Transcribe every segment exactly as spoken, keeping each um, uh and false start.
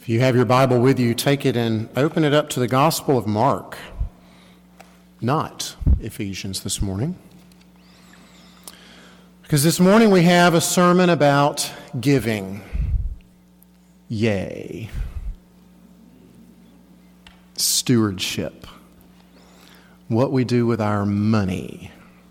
If you have your Bible with you, take it and open it up to the Gospel of Mark, not Ephesians this morning. Because this morning we have a sermon about giving. Yay. Stewardship. What we do with our money.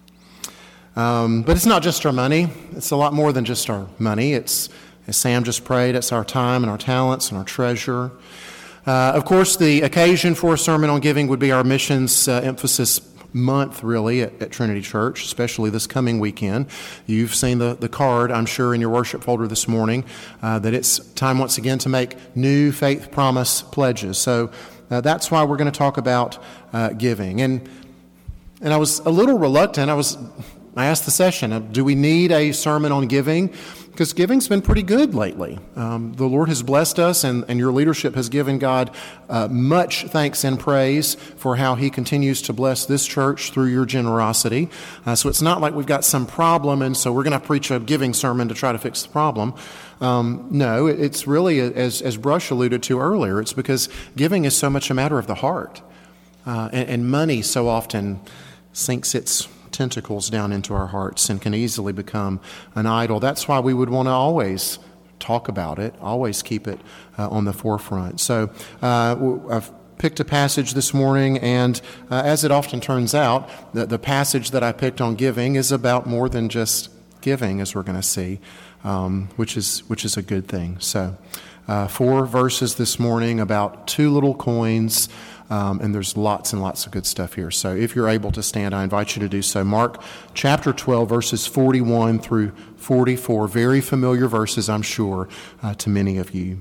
Um, but it's not just our money. It's a lot more than just our money. It's, as Sam just prayed, it's our time and our talents and our treasure. Uh, of course, the occasion for a sermon on giving would be our missions uh, emphasis month, really, at, at Trinity Church, especially this coming weekend. You've seen the, the card, I'm sure, in your worship folder this morning, uh, that it's time once again to make new faith promise pledges. So uh, that's why we're going to talk about uh, giving. And and I was a little reluctant. I was I asked the session, uh, do we need a sermon on giving? Because giving's been pretty good lately. Um, the Lord has blessed us, and, and your leadership has given God uh, much thanks and praise for how He continues to bless this church through your generosity. Uh, so it's not like we've got some problem, and so we're going to preach a giving sermon to try to fix the problem. Um, no, it's really, as, as Brush alluded to earlier, it's because giving is so much a matter of the heart. Uh, and, and money so often sinks its tentacles down into our hearts and can easily become an idol. That's why we would want to always talk about it, always keep it uh, on the forefront. So uh, I've picked a passage this morning, and uh, as it often turns out, the, the passage that I picked on giving is about more than just giving, as we're going to see, um, which is which is a good thing. So uh, four verses this morning about two little coins. Um, and there's lots and lots of good stuff here. So if you're able to stand, I invite you to do so. Mark chapter twelve, verses forty-one through forty-four. Very familiar verses, I'm sure, uh, to many of you.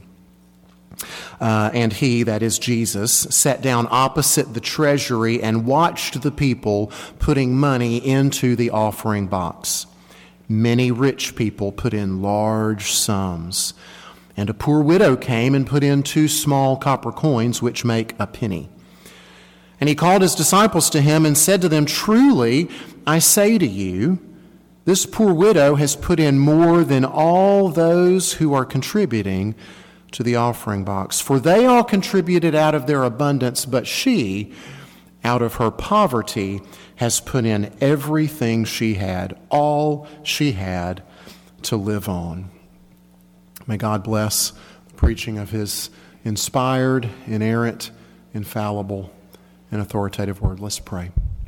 Uh, and he, that is Jesus, sat down opposite the treasury and watched the people putting money into the offering box. Many rich people put in large sums. And a poor widow came and put in two small copper coins, which make a penny. And he called his disciples to him and said to them, "Truly, I say to you, this poor widow has put in more than all those who are contributing to the offering box. For they all contributed out of their abundance, but she, out of her poverty, has put in everything she had, all she had to live on." May God bless the preaching of His inspired, inerrant, infallible, and authoritative word. Let's pray.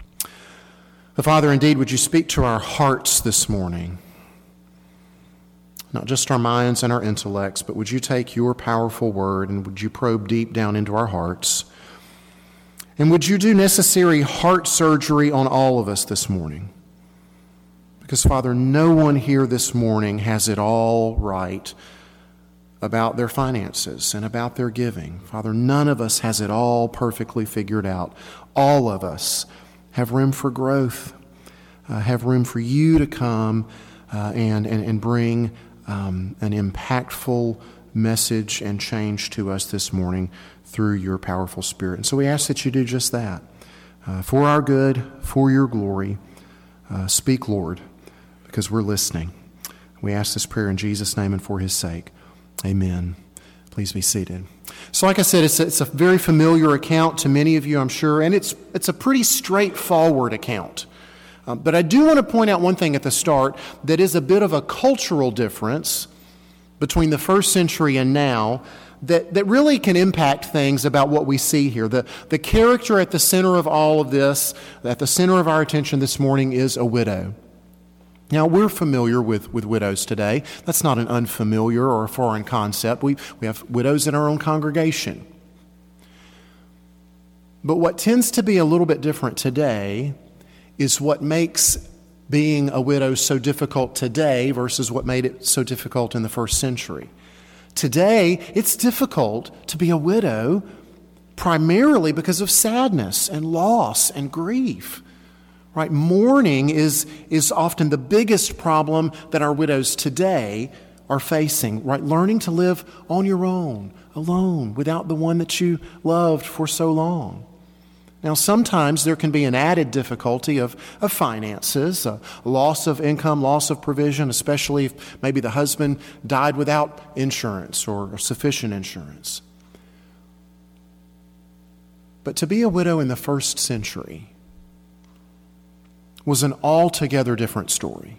The Father, indeed, would you speak to our hearts this morning? Not just our minds and our intellects, but would you take your powerful word and would you probe deep down into our hearts? And would you do necessary heart surgery on all of us this morning? Because, Father, no one here this morning has it all right about their finances and about their giving. Father, none of us has it all perfectly figured out. All of us have room for growth, uh, have room for you to come uh, and, and, and bring um, an impactful message and change to us this morning through your powerful Spirit. And so we ask that you do just that. Uh, for our good, for your glory, uh, speak, Lord, because we're listening. We ask this prayer in Jesus' name and for His sake. Amen. Please be seated. So like I said, it's a, it's a very familiar account to many of you, I'm sure, and it's it's a pretty straightforward account. Um, but I do want to point out one thing at the start that is a bit of a cultural difference between the first century and now that, that really can impact things about what we see here. The, the character at the center of all of this, at the center of our attention this morning, is a widow. Now, we're familiar with, with widows today. That's not an unfamiliar or a foreign concept. We, we have widows in our own congregation. But what tends to be a little bit different today is what makes being a widow so difficult today versus what made it so difficult in the first century. Today, it's difficult to be a widow primarily because of sadness and loss and grief. Right? Mourning is, is often the biggest problem that our widows today are facing. Right? Learning to live on your own, alone, without the one that you loved for so long. Now, sometimes there can be an added difficulty of, of finances, a loss of income, loss of provision, especially if maybe the husband died without insurance or sufficient insurance. But to be a widow in the first century was an altogether different story.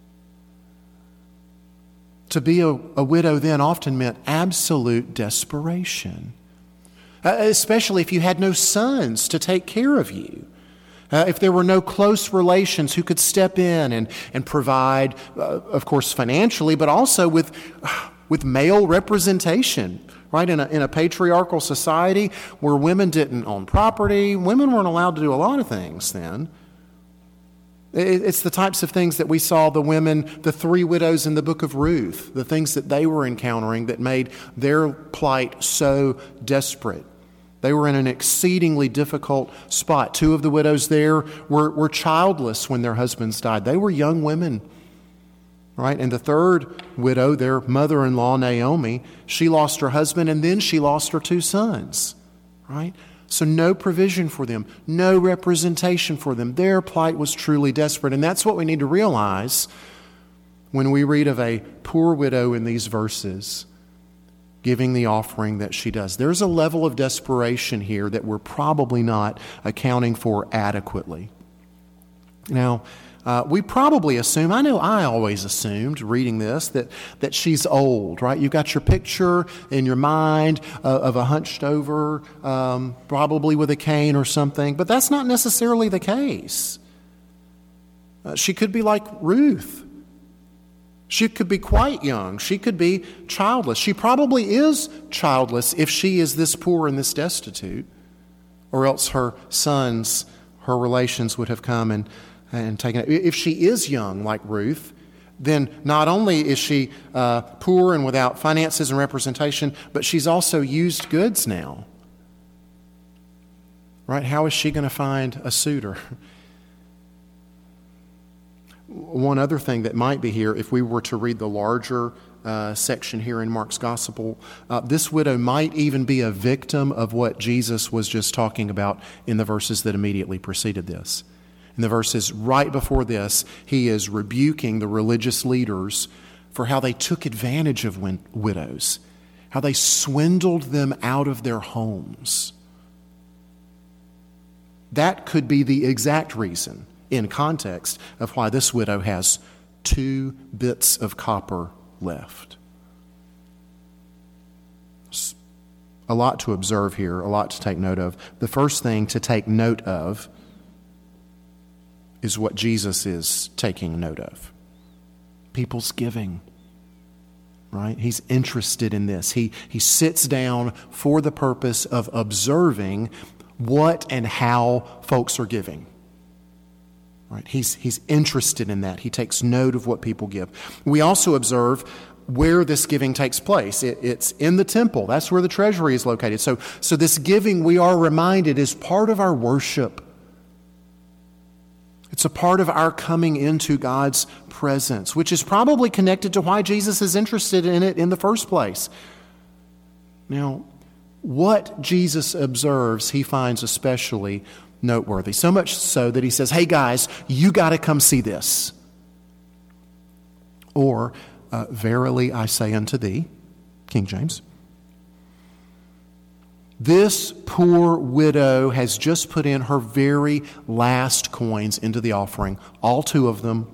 To be a, a widow then often meant absolute desperation, uh, especially if you had no sons to take care of you. Uh, if there were no close relations who could step in and, and provide, uh, of course, financially, but also with, uh, with male representation, right? In a, in a patriarchal society where women didn't own property, women weren't allowed to do a lot of things then. It, it's the types of things that we saw the women, the three widows in the book of Ruth, the things that they were encountering that made their plight so desperate. They were in an exceedingly difficult spot. Two of the widows there were, were childless when their husbands died. They were young women, right? And the third widow, their mother-in-law, Naomi, she lost her husband and then she lost her two sons, right? So no provision for them, no representation for them. Their plight was truly desperate. And that's what we need to realize when we read of a poor widow in these verses giving the offering that she does. There's a level of desperation here that we're probably not accounting for adequately. Now, uh, we probably assume, I know I always assumed reading this, that, that she's old, right? You've got your picture in your mind uh, of a hunched over, um, probably with a cane or something, but that's not necessarily the case. Uh, she could be like Ruth. She could be quite young. She could be childless. She probably is childless if she is this poor and this destitute, or else her sons, her relations would have come and, and taken it. If she is young like Ruth, then not only is she uh, poor and without finances and representation, but she's also used goods now. Right? How is she going to find a suitor? One other thing that might be here, if we were to read the larger uh, section here in Mark's Gospel, uh, this widow might even be a victim of what Jesus was just talking about in the verses that immediately preceded this. In the verses right before this, he is rebuking the religious leaders for how they took advantage of win- widows, how they swindled them out of their homes. That could be the exact reason, in context, of why this widow has two bits of copper left. A lot to observe here, a lot to take note of. The first thing to take note of is what Jesus is taking note of. People's giving, right? He's interested in this. He, he sits down for the purpose of observing what and how folks are giving. Right? He's, he's interested in that. He takes note of what people give. We also observe where this giving takes place. It, it's in the temple. That's where the treasury is located. So, so this giving, we are reminded, is part of our worship. It's a part of our coming into God's presence, which is probably connected to why Jesus is interested in it in the first place. Now, what Jesus observes, he finds especially noteworthy. So much so that he says, hey guys, you got to come see this. Or, uh, verily I say unto thee, King James, this poor widow has just put in her very last coins into the offering, all two of them.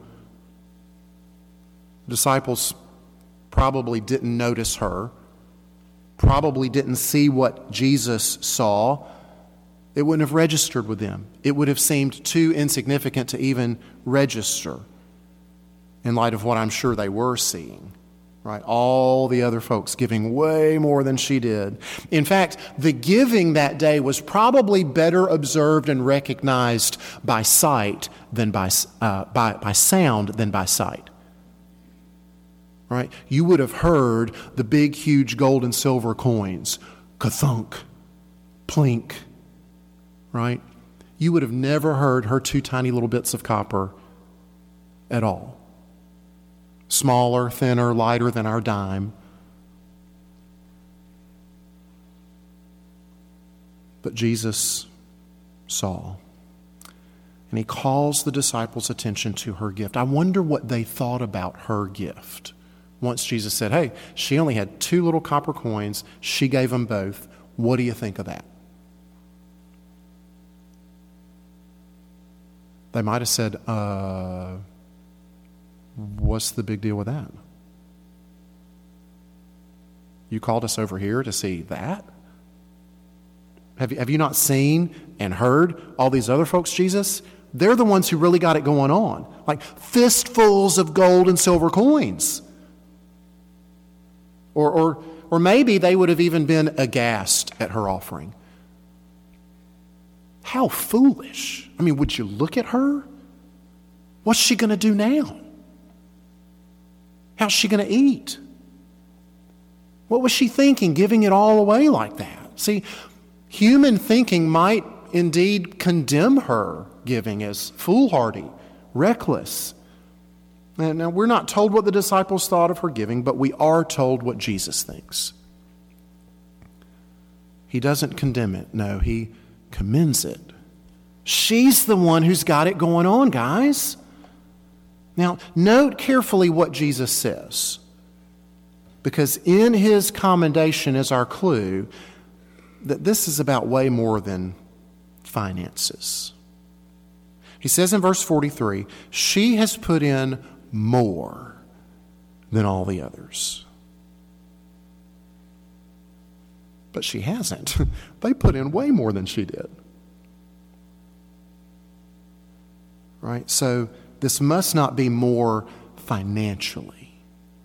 Disciples probably didn't notice her, probably didn't see what Jesus saw. It wouldn't have registered with them. It would have seemed too insignificant to even register in light of what I'm sure they were seeing. Right? All the other folks giving way more than she did. In fact, the giving that day was probably better observed and recognized by sight than by, uh, by, by sound than by sight. Right? You would have heard the big, huge gold and silver coins. Ka-thunk, plink. Right? You would have never heard her two tiny little bits of copper at all. Smaller, thinner, lighter than our dime. But Jesus saw. And he calls the disciples' attention to her gift. I wonder what they thought about her gift. Once Jesus said, hey, she only had two little copper coins. She gave them both. What do you think of that? They might have said, uh, what's the big deal with that? You called us over here to see that? Have you, have you not seen and heard all these other folks, Jesus? They're the ones who really got it going on. Like fistfuls of gold and silver coins. Or, or, or maybe they would have even been aghast at her offering. How foolish. I mean, would you look at her? What's she going to do now? How's she going to eat? What was she thinking, giving it all away like that? See, human thinking might indeed condemn her giving as foolhardy, reckless. Now, we're not told what the disciples thought of her giving, but we are told what Jesus thinks. He doesn't condemn it. No, he commends it. She's the one who's got it going on, guys. Now, note carefully what Jesus says, because in his commendation is our clue that this is about way more than finances. He says in verse forty-three, she has put in more than all the others. But she hasn't. They put in way more than she did. Right? So this must not be more financially.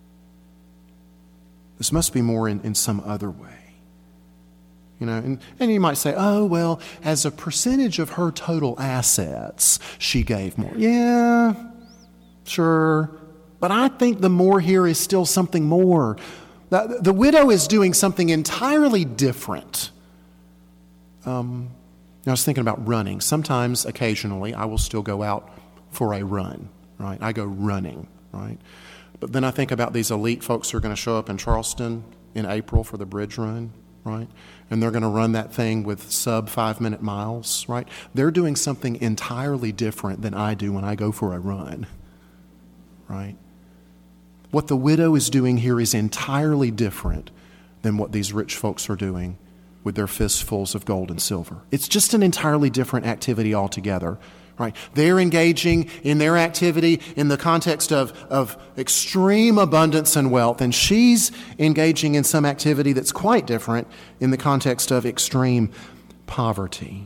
This must be more in, in some other way. You know, and, and you might say, oh, well, as a percentage of her total assets, she gave more. Yeah, sure. But I think the more here is still something more. The, the widow is doing something entirely different. Um, I was thinking about running. Sometimes, occasionally, I will still go out for a run, right? I go running, right? But then I think about these elite folks who are going to show up in Charleston in April for the bridge run, right? And they're going to run that thing with sub five-minute miles, right? They're doing something entirely different than I do when I go for a run, right? What the widow is doing here is entirely different than what these rich folks are doing with their fistfuls of gold and silver. It's just an entirely different activity altogether, right? They're engaging in their activity in the context of, of extreme abundance and wealth, and she's engaging in some activity that's quite different in the context of extreme poverty.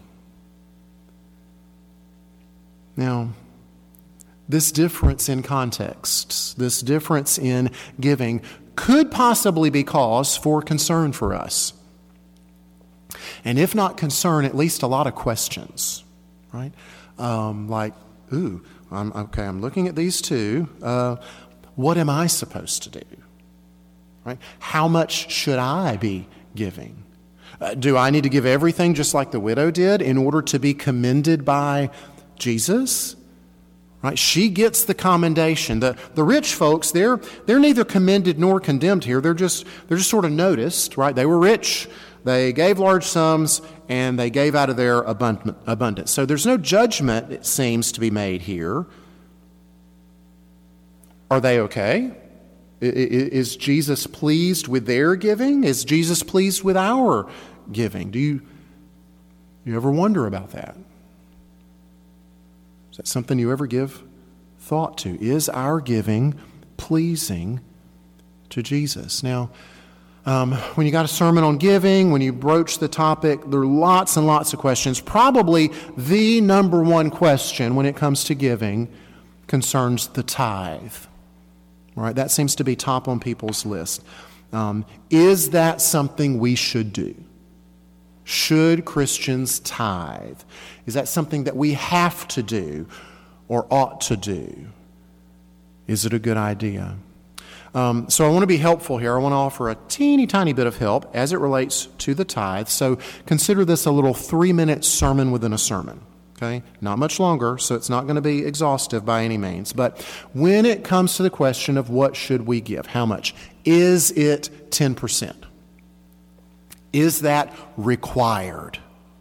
Now, this difference in contexts, this difference in giving, could possibly be cause for concern for us. And if not concern, at least a lot of questions, right? Um, like, ooh, I'm, okay, I'm looking at these two. Uh, what am I supposed to do? Right? How much should I be giving? Uh, do I need to give everything just like the widow did in order to be commended by Jesus? Right? She gets the commendation. The the rich folks, they're they're neither commended nor condemned here. They're just they're just sort of noticed, right? They were rich. They gave large sums, and they gave out of their abundance. So there's no judgment, it seems, to be made here. Are they okay? Is Jesus pleased with their giving? Is Jesus pleased with our giving? Do you, you ever wonder about that? Is that something you ever give thought to? Is our giving pleasing to Jesus? Now, Um, when you got a sermon on giving, when you broach the topic, there are lots and lots of questions. Probably the number one question when it comes to giving concerns the tithe. Right? That seems to be top on people's list. Um, is that something we should do? Should Christians tithe? Is that something that we have to do or ought to do? Is it a good idea? Um, so I want to be helpful here. I want to offer a teeny tiny bit of help as it relates to the tithe. So consider this a little three-minute sermon within a sermon. Okay? Not much longer, so it's not going to be exhaustive by any means. But when it comes to the question of what should we give, how much, is it ten percent? Is that required?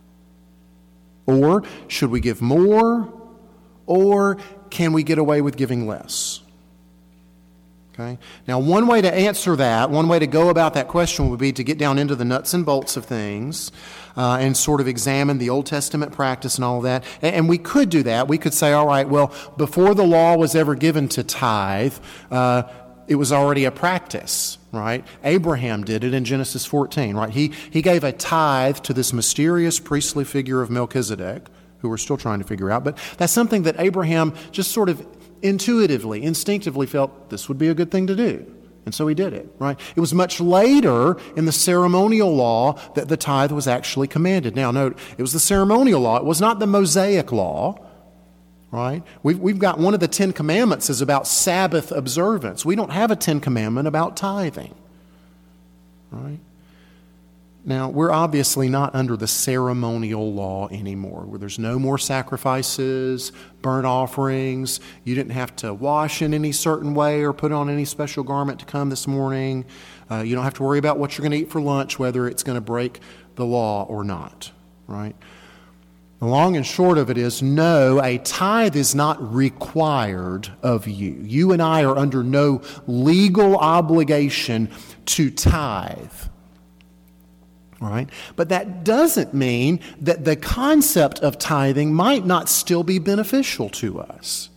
Or should we give more? Or can we get away with giving less? Okay? Now, one way to answer that, one way to go about that question would be to get down into the nuts and bolts of things uh, and sort of examine the Old Testament practice and all of that. And, and we could do that. We could say, all right, well, before the law was ever given to tithe, uh, it was already a practice, right? Abraham did it in Genesis fourteen, right? He, he gave a tithe to this mysterious priestly figure of Melchizedek, who we're still trying to figure out. But that's something that Abraham just sort of intuitively, instinctively felt this would be a good thing to do. And so he did it, right? It was much later in the ceremonial law that the tithe was actually commanded. Now, note, it was the ceremonial law. It was not the Mosaic law, right? We've, we've got one of the Ten Commandments is about Sabbath observance. We don't have a Ten Commandment about tithing, right? Now, we're obviously not under the ceremonial law anymore, where there's no more sacrifices, burnt offerings. You didn't have to wash in any certain way or put on any special garment to come this morning. Uh, you don't have to worry about what you're going to eat for lunch, whether it's going to break the law or not, right? The long and short of it is, no, a tithe is not required of you. You and I are under no legal obligation to tithe. All right? But that doesn't mean that the concept of tithing might not still be beneficial to us.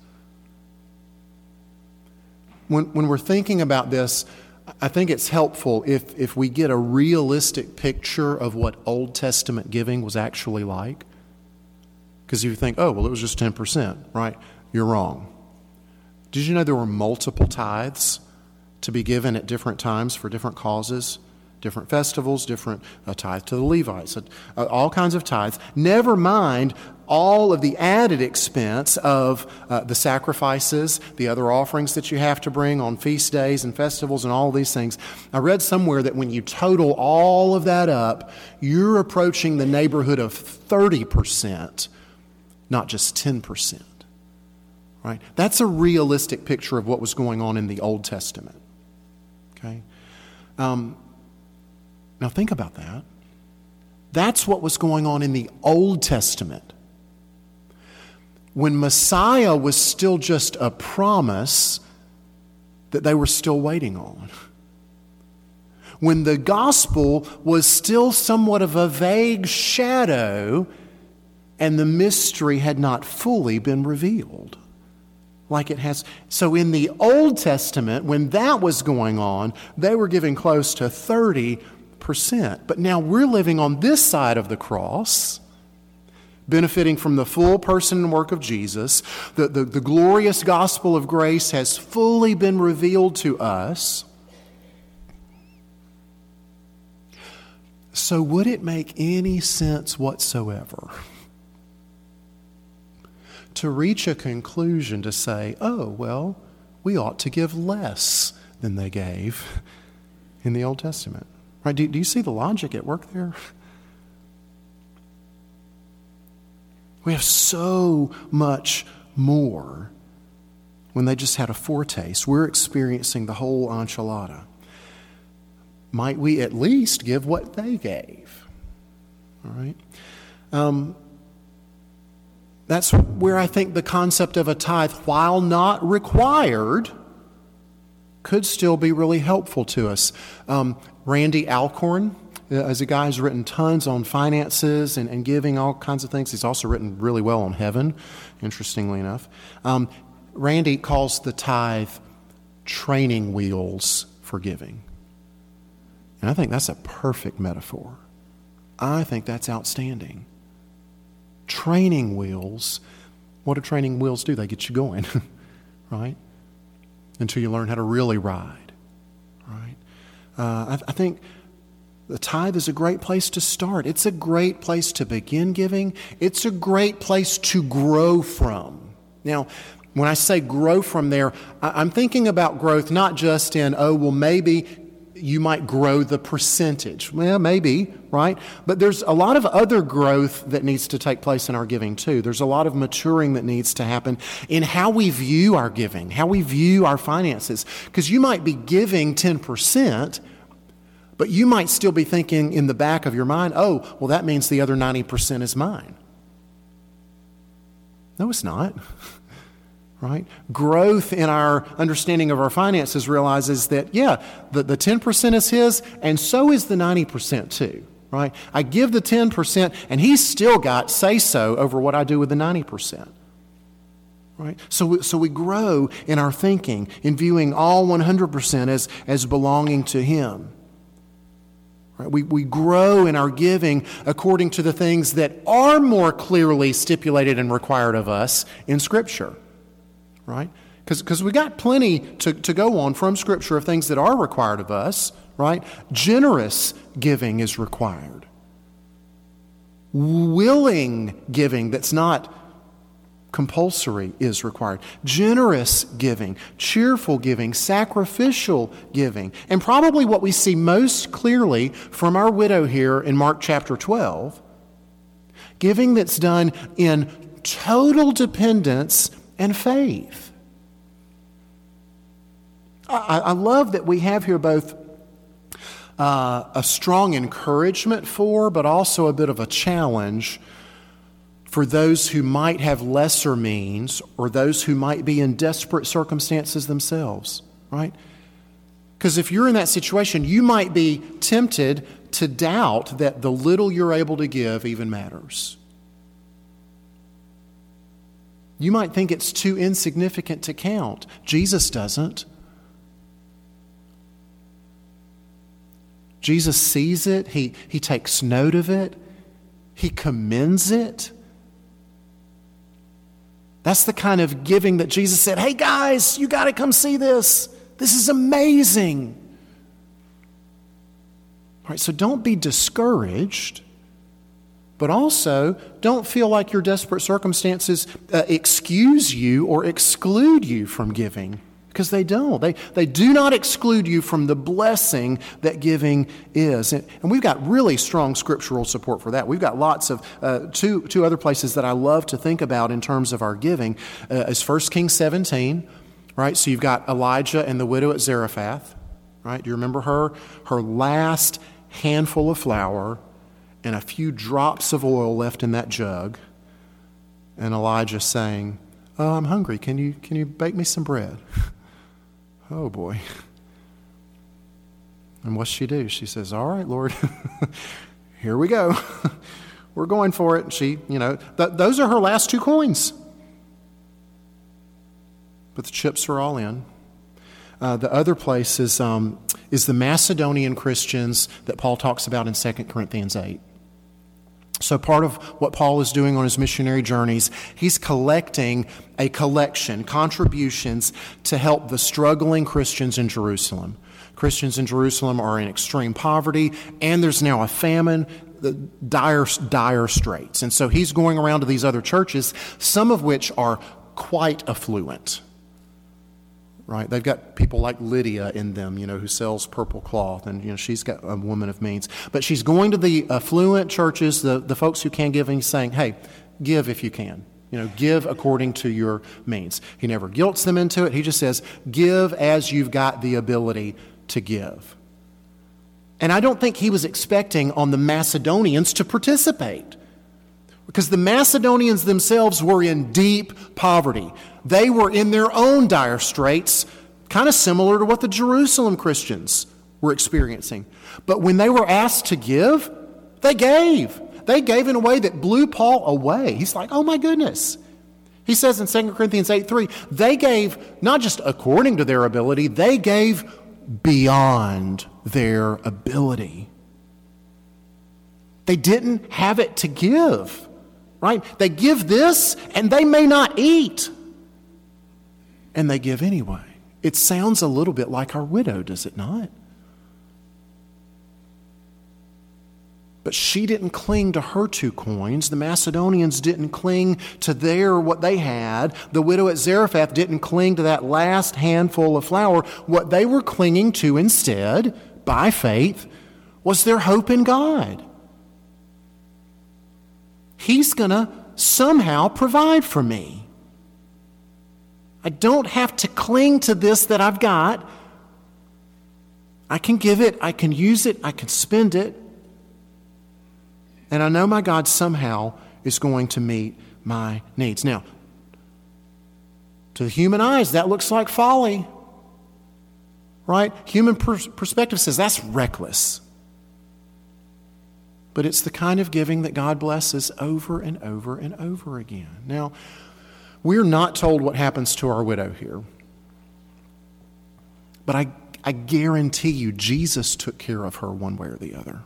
When, when we're thinking about this, I think it's helpful if, if we get a realistic picture of what Old Testament giving was actually like. Because if you think, oh, well, it was just ten percent, right? You're wrong. Did you know there were multiple tithes to be given at different times for different causes? Different festivals, different uh, tithe to the Levites, uh, all kinds of tithes. Never mind all of the added expense of uh, the sacrifices, the other offerings that you have to bring on feast days and festivals and all these things. I read somewhere that when you total all of that up, you're approaching the neighborhood of thirty percent, not just ten percent. Right? That's a realistic picture of what was going on in the Old Testament. Okay? Um, Now think about that. That's what was going on in the Old Testament. When Messiah was still just a promise that they were still waiting on. When the gospel was still somewhat of a vague shadow and the mystery had not fully been revealed. Like it has. So in the Old Testament, when that was going on, they were giving close to thirty percent. But now we're living on this side of the cross, benefiting from the full person and work of Jesus. The, the, the glorious gospel of grace has fully been revealed to us. So would it make any sense whatsoever to reach a conclusion to say, oh, well, we ought to give less than they gave in the Old Testament? Right? Do, do you see the logic at work there? We have so much more when they just had a foretaste. We're experiencing the whole enchilada. Might we at least give what they gave? All right? Um, that's where I think the concept of a tithe, while not required, could still be really helpful to us. Um, Randy Alcorn, as a guy who's written tons on finances and, and giving, all kinds of things. He's also written really well on heaven, interestingly enough. Um, Randy calls the tithe training wheels for giving. And I think that's a perfect metaphor. I think that's outstanding. Training wheels, what do training wheels do? They get you going, right? Until you learn how to really ride, right? Uh, I, I think the tithe is a great place to start. It's a great place to begin giving. It's a great place to grow from. Now, when I say grow from there, I, I'm thinking about growth not just in, oh, well, maybe you might grow the percentage. Well, maybe, right? But there's a lot of other growth that needs to take place in our giving too. There's a lot of maturing that needs to happen in how we view our giving, how we view our finances. Because you might be giving ten percent, but you might still be thinking in the back of your mind, oh, well, that means the other ninety percent is mine. No, it's not. right? Growth in our understanding of our finances realizes that, yeah, the, the ten percent is his, and so is the ninety percent too, right? I give the ten percent, and he's still got say-so over what I do with the ninety percent. Right? So we, so we grow in our thinking, in viewing all one hundred percent as, as belonging to him. Right? We, we grow in our giving according to the things that are more clearly stipulated and required of us in Scripture. Right? Because we got plenty to, to go on from Scripture of things that are required of us. Right? Generous giving is required. Willing giving that's not compulsory is required. Generous giving, cheerful giving, sacrificial giving. And probably what we see most clearly from our widow here in Mark chapter twelve, giving that's done in total dependence and faith. I, I love that we have here both uh, a strong encouragement for, but also a bit of a challenge for those who might have lesser means or those who might be in desperate circumstances themselves, right? Because if you're in that situation, you might be tempted to doubt that the little you're able to give even matters. You might think it's too insignificant to count. Jesus doesn't. Jesus sees it. He, he takes note of it. He commends it. That's the kind of giving that Jesus said, hey guys, you got to come see this. This is amazing. All right, so don't be discouraged, but also don't feel like your desperate circumstances uh, excuse you or exclude you from giving, because they don't. They, they do not exclude you from the blessing that giving is. And, and we've got really strong scriptural support for that. We've got lots of, uh, two, two other places that I love to think about in terms of our giving uh, is First Kings seventeen, right? So you've got Elijah and the widow at Zarephath, right? Do you remember her? Her last handful of flour and a few drops of oil left in that jug. And Elijah saying, oh, I'm hungry. Can you, can you bake me some bread? Oh, boy. And what's she do? She says, all right, Lord, here we go. We're going for it. And she, you know, th- those are her last two coins. But the chips are all in. Uh, the other place is, um, is the Macedonian Christians that Paul talks about in Second Corinthians eight. So part of what Paul is doing on his missionary journeys, he's collecting a collection, contributions to help the struggling Christians in Jerusalem. Christians in Jerusalem are in extreme poverty, and there's now a famine, the dire, dire straits. And so he's going around to these other churches, some of which are quite affluent. Right, they've got people like Lydia in them, you know, who sells purple cloth, and you know she's got a woman of means. But she's going to the affluent churches, the, the folks who can give, and he's saying, "Hey, give if you can. You know, give according to your means." He never guilts them into it. He just says, "Give as you've got the ability to give." And I don't think he was expecting on the Macedonians to participate, because the Macedonians themselves were in deep poverty. They were in their own dire straits, kind of similar to what the Jerusalem Christians were experiencing. But when they were asked to give, they gave. They gave in a way that blew Paul away. He's like, oh my goodness. He says in Second Corinthians eight three, they gave not just according to their ability, they gave beyond their ability. They didn't have it to give, right? They give this and they may not eat. And they give anyway. It sounds a little bit like our widow, does it not? But she didn't cling to her two coins. The Macedonians didn't cling to their what they had. The widow at Zarephath didn't cling to that last handful of flour. What they were clinging to instead, by faith, was their hope in God. He's going to somehow provide for me. I don't have to cling to this that I've got. I can give it, I can use it, I can spend it. And I know my God somehow is going to meet my needs. Now, To the human eyes, that looks like folly. Right? Human pers- perspective says that's reckless. But it's the kind of giving that God blesses over and over and over again. Now, we're not told what happens to our widow here. But I, I guarantee you, Jesus took care of her one way or the other.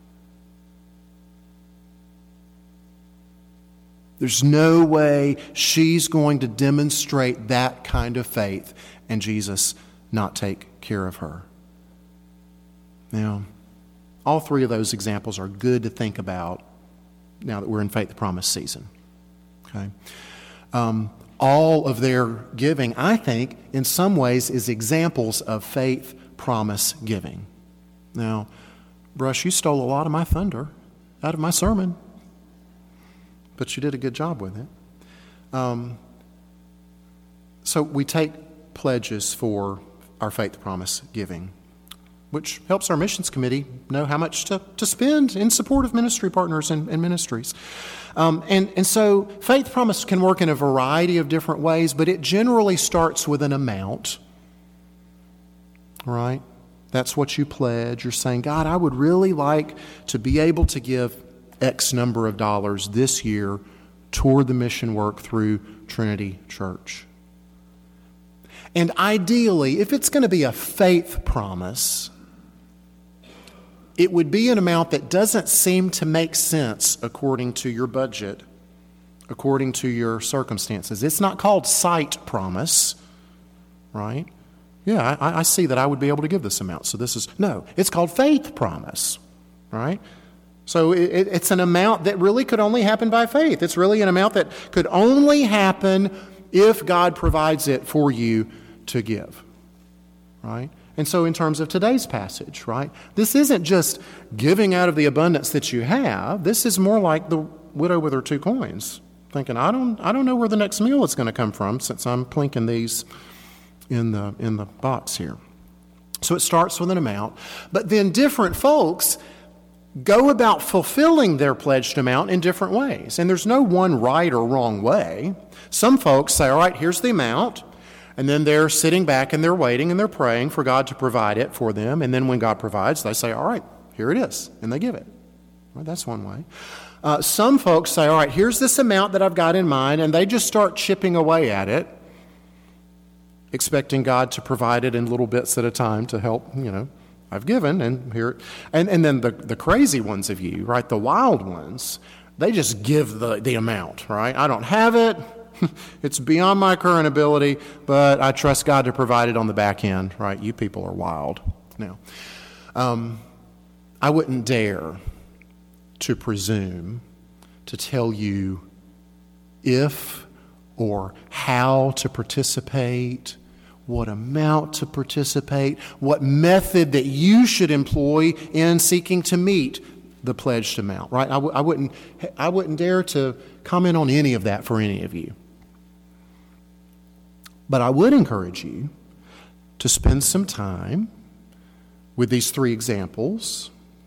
There's no way she's going to demonstrate that kind of faith and Jesus not take care of her. Now, all three of those examples are good to think about now that we're in Faith Promise season. Okay, um, all of their giving, I think, in some ways is examples of faith promise giving. Now, Brush, you stole a lot of my thunder out of my sermon, but you did a good job with it. Um, so we take pledges for our faith promise giving, which helps our missions committee know how much to, to spend in support of ministry partners and, and ministries. Um, and, and so faith promise can work in a variety of different ways, but it generally starts with an amount, right? That's what you pledge. You're saying, God, I would really like to be able to give X number of dollars this year toward the mission work through Trinity Church. And ideally, if it's going to be a faith promise, it would be an amount that doesn't seem to make sense according to your budget, according to your circumstances. It's not called sight promise, right? Yeah, I, I see that I would be able to give this amount. So this is, no, it's called faith promise, right? So it, it's an amount that really could only happen by faith. It's really an amount that could only happen if God provides it for you to give, right? And so in terms of today's passage, right, this isn't just giving out of the abundance that you have. This is more like the widow with her two coins, thinking, I don't I don't know where the next meal is going to come from since I'm plinking these in the in the box here. So it starts with an amount, but then different folks go about fulfilling their pledged amount in different ways. And there's no one right or wrong way. Some folks say, all right, here's the amount. And then they're sitting back and they're waiting and they're praying for God to provide it for them. And then when God provides, they say, all right, here it is. And they give it. Well, that's one way. Uh, some folks say, all right, here's this amount that I've got in mind. And they just start chipping away at it, expecting God to provide it in little bits at a time to help, you know, I've given. And here, and, and then the, the crazy ones of you, right, the wild ones, they just give the, the amount, right? I don't have it. It's beyond my current ability, but I trust God to provide it on the back end, right? You people are wild. Now, um, I wouldn't dare to presume to tell you if or how to participate, what amount to participate, what method that you should employ in seeking to meet the pledged amount, right? I, w- I wouldn't, I wouldn't dare to comment on any of that for any of you. But I would encourage you to spend some time with these three examples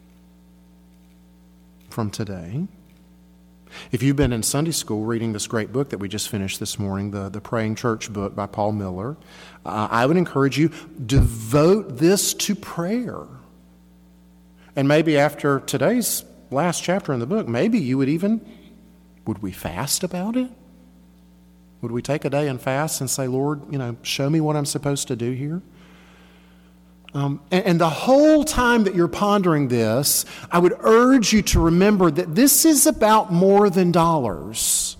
from today. If you've been in Sunday school reading this great book that we just finished this morning, the, the Praying Church book by Paul Miller, uh, I would encourage you, devote this to prayer. And maybe after today's last chapter in the book, maybe you would even, would we fast about it? Would we take a day and fast and say, Lord, you know, show me what I'm supposed to do here? Um, and, and the whole time that you're pondering this, I would urge you to remember that this is about more than dollars.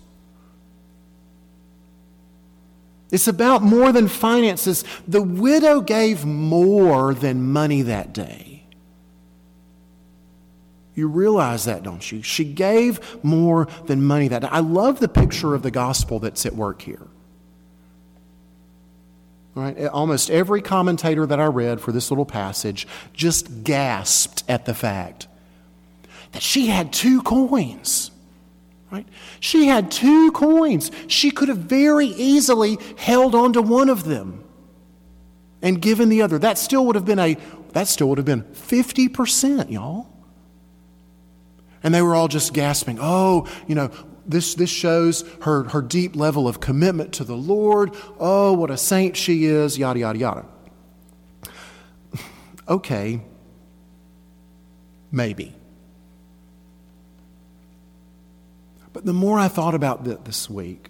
It's about more than finances. The widow gave more than money that day. You realize that, don't you? She gave more than money that day. I love the picture of the gospel that's at work here. Right? Almost every commentator that I read for this little passage just gasped at the fact that she had two coins. Right? She had two coins. She could have very easily held on to one of them and given the other. That still would have been a that still would have been fifty percent, y'all. And they were all just gasping, oh, you know, this, this shows her, her deep level of commitment to the Lord. Oh, what a saint she is, yada, yada, yada. Okay, maybe. But the more I thought about it this week,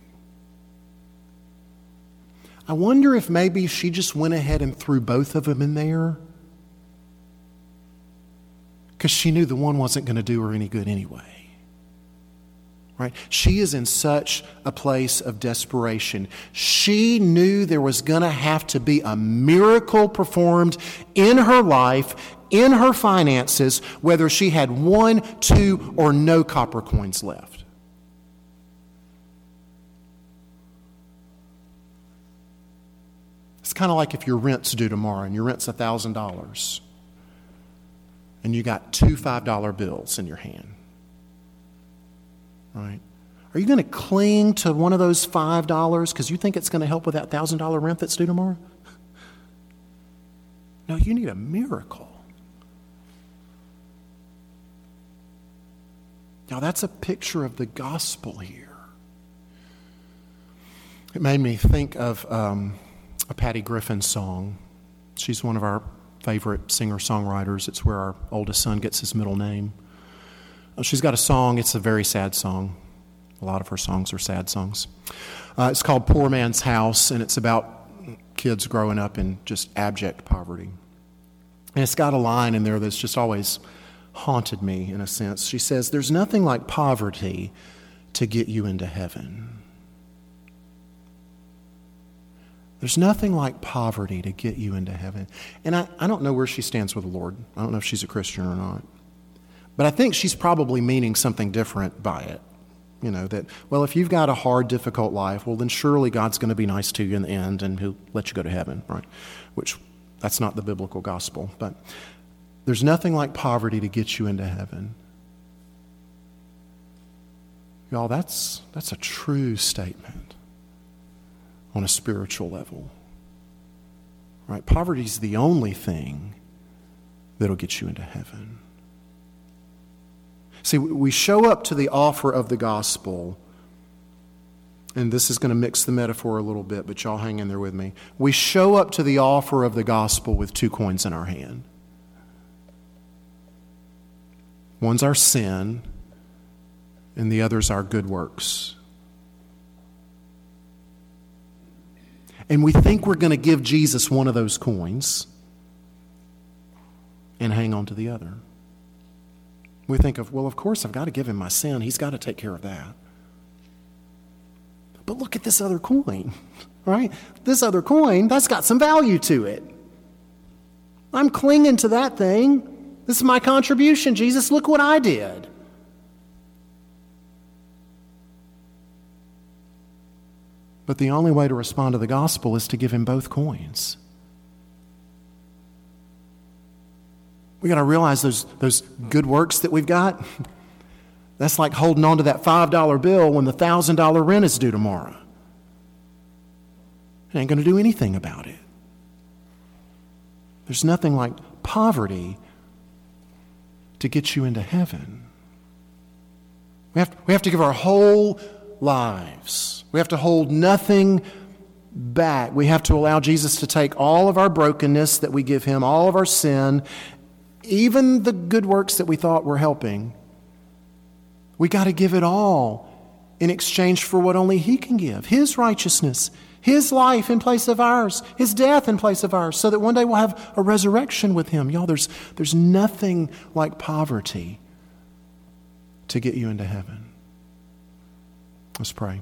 I wonder if maybe she just went ahead and threw both of them in there because she knew the one wasn't going to do her any good anyway. Right? She is in such a place of desperation. She knew there was going to have to be a miracle performed in her life, in her finances, whether she had one, two, or no copper coins left. It's kind of like if your rent's due tomorrow and your rent's one thousand dollars and you got two five dollar bills in your hand. Right? Are you going to cling to one of those five dollars because you think it's going to help with that one thousand dollar rent that's due tomorrow? No, you need a miracle. Now, that's a picture of the gospel here. It made me think of um, a Patty Griffin song. She's one of our favorite singer-songwriters. It's where our oldest son gets his middle name. She's got a song. It's a very sad song. A lot of her songs are sad songs. Uh, it's called Poor Man's House, and it's about kids growing up in just abject poverty. And it's got a line in there that's just always haunted me in a sense. She says, "There's nothing like poverty to get you into heaven." There's nothing like poverty to get you into heaven. And I, I don't know where she stands with the Lord. I don't know if she's a Christian or not. But I think she's probably meaning something different by it. You know, that, well, if you've got a hard, difficult life, well, then surely God's going to be nice to you in the end and he'll let you go to heaven, right? Which, that's not the biblical gospel. But there's nothing like poverty to get you into heaven. Y'all, that's, that's a true statement on a spiritual level. Right? Poverty's the only thing that'll get you into heaven. See, we show up to the offer of the gospel, and this is going to mix the metaphor a little bit, but y'all hang in there with me. We show up to the offer of the gospel with two coins in our hand. One's our sin, and the other's our good works. And we think we're going to give Jesus one of those coins and hang on to the other. We think of, well, of course, I've got to give him my sin. He's got to take care of that. But look at this other coin, right? This other coin, that's got some value to it. I'm clinging to that thing. This is my contribution. Jesus, look what I did. But the only way to respond to the gospel is to give him both coins. We got to realize those, those good works that we've got, that's like holding on to that five dollar bill when the one thousand dollar rent is due tomorrow. It ain't going to do anything about it. There's nothing like poverty to get you into heaven. We have, we have to give our whole lives. We have to hold nothing back. We have to allow Jesus to take all of our brokenness that we give him, all of our sin, even the good works that we thought were helping. We got to give it all in exchange for what only he can give. His righteousness, his life in place of ours, his death in place of ours, so that one day we'll have a resurrection with him. Y'all, there's, there's nothing like poverty to get you into heaven. Let's pray.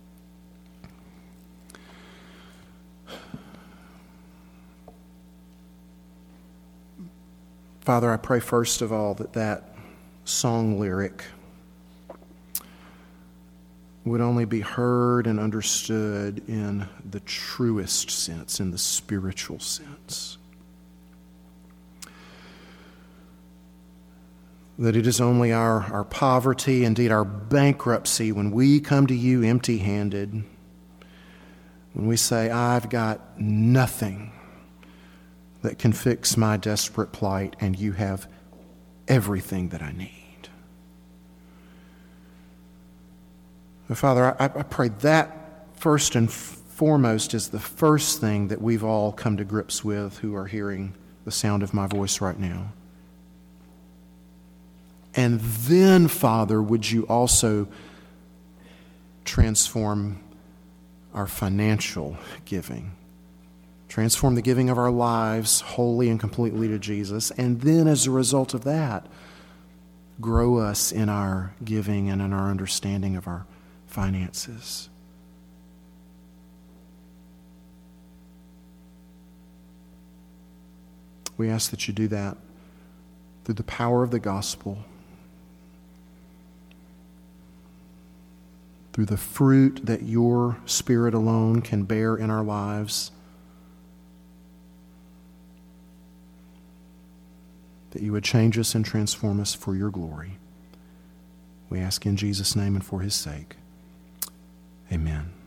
Father, I pray first of all that that song lyric would only be heard and understood in the truest sense, in the spiritual sense. That it is only our, our poverty, indeed our bankruptcy, when we come to you empty-handed, when we say, I've got nothing that can fix my desperate plight, and you have everything that I need. But Father, I, I pray that first and foremost is the first thing that we've all come to grips with who are hearing the sound of my voice right now. And then, Father, would you also transform our financial giving? Transform the giving of our lives wholly and completely to Jesus. And then, as a result of that, grow us in our giving and in our understanding of our finances. We ask that you do that through the power of the gospel, through the fruit that your Spirit alone can bear in our lives, that you would change us and transform us for your glory. We ask in Jesus' name and for his sake. Amen.